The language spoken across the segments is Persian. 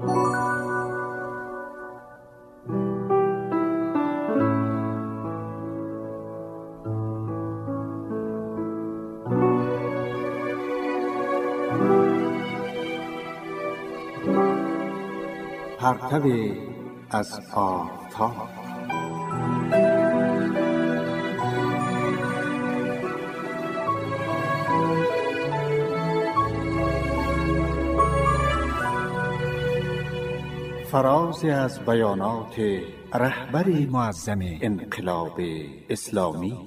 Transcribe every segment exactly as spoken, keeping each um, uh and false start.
پرتو از آفتاب. فرازی از بیانات رهبر معظم انقلاب اسلامی.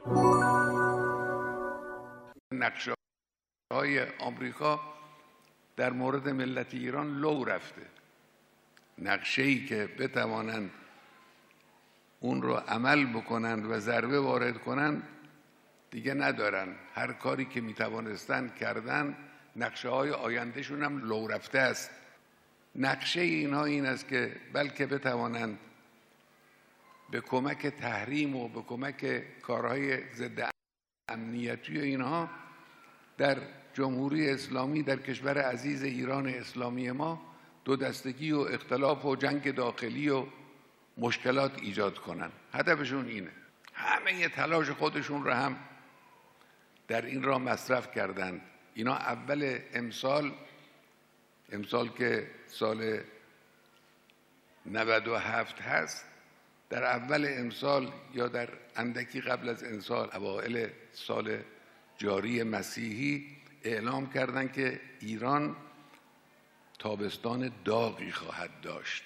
نقشه های آمریکا در مورد ملت ایران لو رفته. نقشه‌ای که بتوانند اون رو عمل بکنند و ضربه وارد کنند دیگه ندارن. هر کاری که میتوانستند کردن. نقشه های آیندهشون هم لو رفته است. نقشه اینها این است که بلکه بتوانند به کمک تحریم و به کمک کارهای ضد امنیتی و اینها در جمهوری اسلامی، در کشور عزیز ایران اسلامی ما، دو دستگی و اختلاف و جنگ داخلی و مشکلات ایجاد کنن. هدفشون اینه. همه تلاش خودشون رو هم در این راه مصرف کردند. اینا اول امسال امسال که سال نود و هفت هست، در اول امسال یا در اندکی قبل از امسال، اوائل سال جاری مسیحی، اعلام کردند که ایران تابستان داغی خواهد داشت.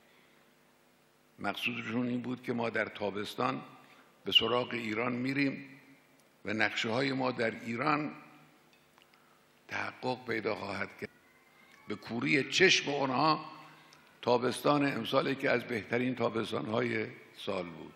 مقصودشون این بود که ما در تابستان به سراغ ایران میریم و نقشه های ما در ایران تحقق پیدا خواهد کرد. به کوری چشم اونها تابستان امسالی که از بهترین تابستان‌های سال بود.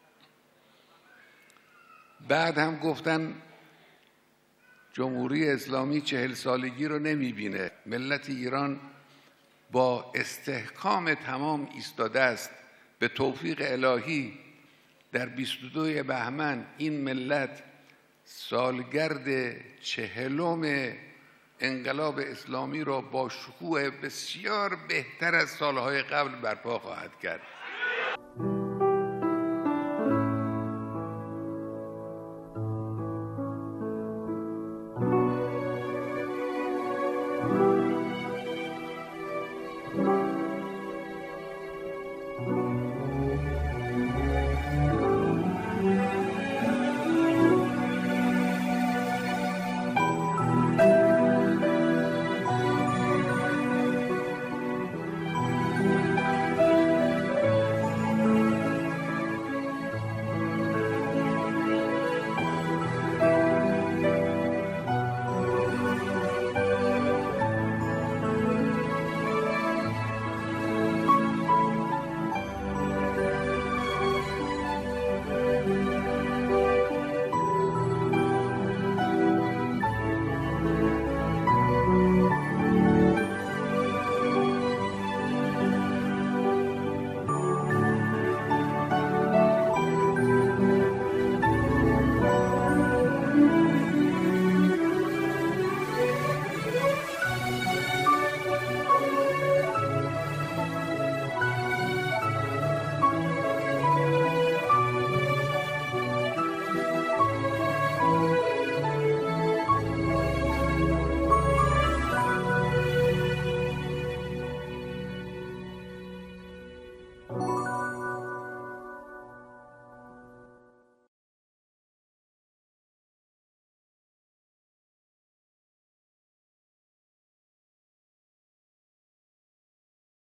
بعد هم گفتن جمهوری اسلامی چهل سالگی رو نمیبینه. ملت ایران با استحکام تمام ایستاده است. به توفیق الهی در بیست و دو بهمن این ملت سالگرد چهلم انقلاب اسلامی را با شکوه بسیار بهتر از سالهای قبل برپا خواهد کرد.